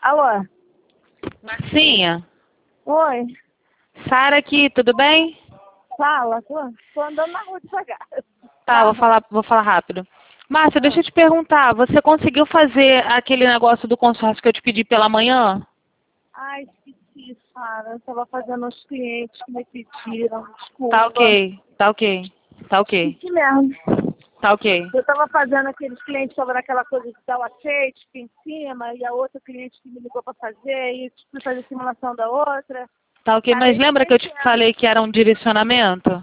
Alô? Marcinha, Oi? Sara aqui, tudo bem? Fala, tô andando na rua devagar. Tá, vou falar rápido. Márcia, deixa Ah. eu te perguntar, você conseguiu fazer aquele negócio do consórcio que eu te pedi pela manhã? Ai, esqueci, Sara. Eu tava fazendo os clientes que me pediram. Tá Desculpa. ok, tá ok, tá ok, Esqueci mesmo. tá ok. Eu tava fazendo aqueles clientes sobre aquela coisa de dar o aceite aqui em cima, e a outra cliente que me ligou pra fazer, e fui fazer simulação da outra. Tá ok, Aí mas eu lembra que eu te esquecendo. falei que era um direcionamento?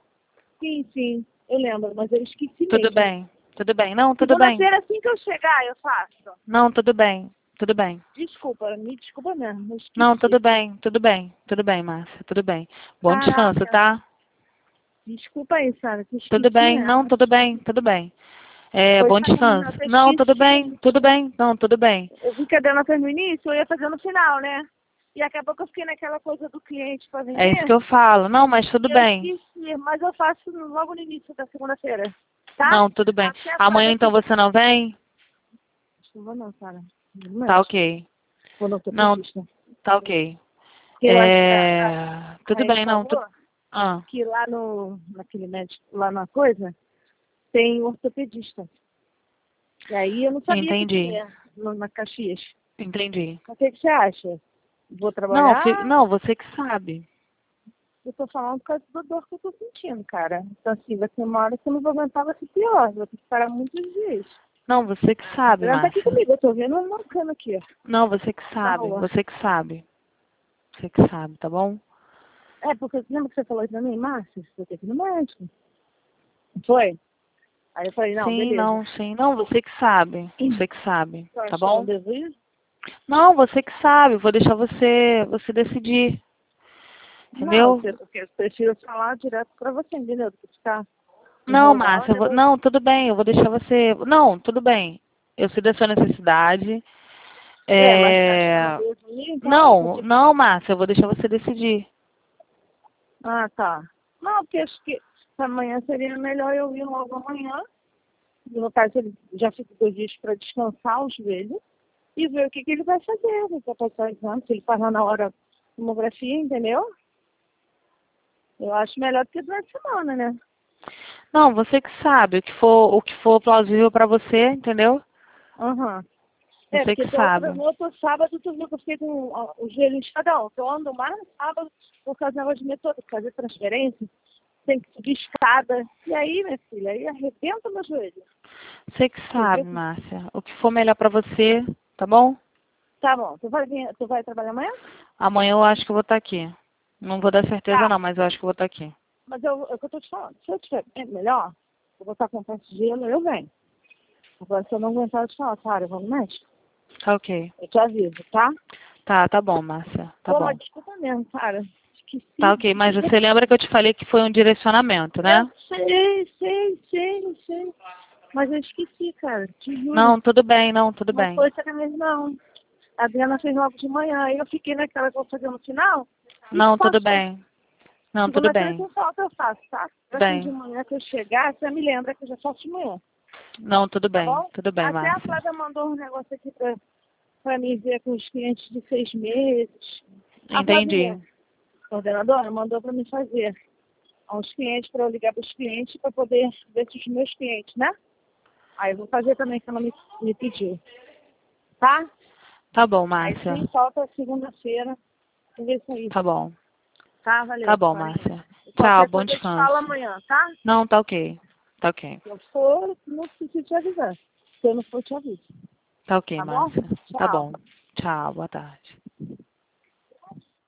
Sim, eu lembro, mas eu esqueci mesmo. Tudo bem, não, tudo bem. Segunda-feira, assim que eu chegar, eu faço. Não, tudo bem, tudo bem. Desculpa, me desculpa mesmo, eu Não, esqueci. tudo bem, Márcia, tudo bem. Bom descanso, Caraca. tá? Desculpa aí, Sara, que eu Tudo esqueci bem, não, mesmo. tudo bem, tudo bem. É, Foi bom sacanagem, descanso. eu Não, esqueci. tudo bem, não, tudo bem. Eu vi que a dela fez no início, eu ia fazer no final, né? E acabou que eu fiquei naquela coisa do cliente para É isso que vender. eu falo. Não, mas tudo E eu bem. esqueci, mas eu faço logo no início da segunda-feira. Tá? Não, tudo bem. Até Amanhã fazer então tudo. você não vem? Não vou não, Sara. Não Tá mexe. ok. Vou não ter Não, preguiça. tá ok. Porque eu acho que a Tudo Raine bem, não, falou ah, que lá naquele médico, lá na coisa, tem ortopedista. E aí eu não sabia que entendi, tinha na Caxias. entendi. O que você acha? Vou Não, trabalhar? não, você que sabe. Eu tô falando por causa do dor que eu tô sentindo, cara. Então, assim, vai ter uma hora que eu não vou aguentar, vai ser pior. Vou ter que parar muitos dias. Não, você que sabe, Ela tá aqui Márcia. comigo, eu tô vendo ela marcando aqui, ó, Não, você que na sabe, rua. você que sabe. Você que sabe, tá bom? É, porque lembra que você falou isso pra mim? Márcia, você tem que ir no médico. Não foi? Aí eu falei, não, beleza. Sim, não, você que sabe. Você que sabe, Você tá acha que eu não bom? devo ir? Não, você que sabe, vou deixar você decidir. Não, Entendeu? porque eu prefiro falar direto pra você, entendeu? Do que ficar Não, enrolar o Márcia, negócio. não, tudo bem, eu vou deixar você. Não, tudo bem. Eu sei da sua necessidade. É, mas você acha que eu não É... devo ir, então? Não, não, Márcia, eu vou deixar você decidir. Ah, tá. Não, porque acho que amanhã seria melhor eu ir logo amanhã. No caso, ele já fica 2 dias para descansar o joelho e ver o que ele vai fazer. Ele vai passar o exame, se ele faz lá na hora tomografia, entendeu? Eu acho melhor do que durante a semana, né? Não, você que sabe, o que for plausível pra você, entendeu? Aham. É, Você porque que sabe. no outro sábado, tu viu que eu fiquei com o joelho inchadão. Eu ando mais no sábado por causa do negócio de metrô, fazer transferência, tem que subir escada. E aí, minha filha, aí arrebenta meu joelho. Você que Tu sabe, viu? Márcia. O que for melhor pra você, tá bom? Tá bom, tu vai trabalhar amanhã? Amanhã eu acho que eu vou estar aqui. Não vou dar certeza Tá. não, mas eu acho que eu vou estar aqui. Mas é o que eu tô te falando. Se eu tiver melhor, eu vou estar com um de gelo, eu venho. Agora, se eu não aguentar, eu te falo, cara, eu vou no médico. Tá ok. Eu te aviso, tá? Tá bom, Márcia. Tá Pô, bom. mas desculpa mesmo, cara. Tá Esqueci. ok, mas você lembra que eu te falei que foi um direcionamento, Eu né? sei. Mas eu esqueci, cara. Te juro. Não, tudo bem, não, tudo Não bem. foi sacanagem, não. A Adriana fez logo de manhã. Aí eu fiquei naquela que eu vou fazer no final e Não, tudo passou. bem. Não, tudo Segunda-feira bem. tem só o que eu faço, tá? Assim de Bem. manhã que eu chegar, você me lembra que eu já faço de manhã. Não, Tá bom? tudo bem, Até a Márcia. Flávia mandou um negócio aqui pra mim ver com os clientes de 6 meses. A Entendi. Flavinha, coordenadora, mandou pra mim fazer aos clientes, para eu ligar para os clientes para poder ver se os meus clientes, né? Aí eu vou fazer também que ela me pediu. Tá? Tá bom, Aí Márcia. sim, falta segunda-feira. Vamos ver isso aí. Tá bom. Tá? Tá Valeu, bom, Farinha. Márcia. Tchau, Qualquer bom coisa eu te falo descanso. amanhã, tá? Não, tá ok. Tá ok. Se eu for, não preciso te avisar. Se eu não for, te aviso. Tá ok, Tá bom? Márcia. Tá Tchau. bom. Tchau, boa tarde.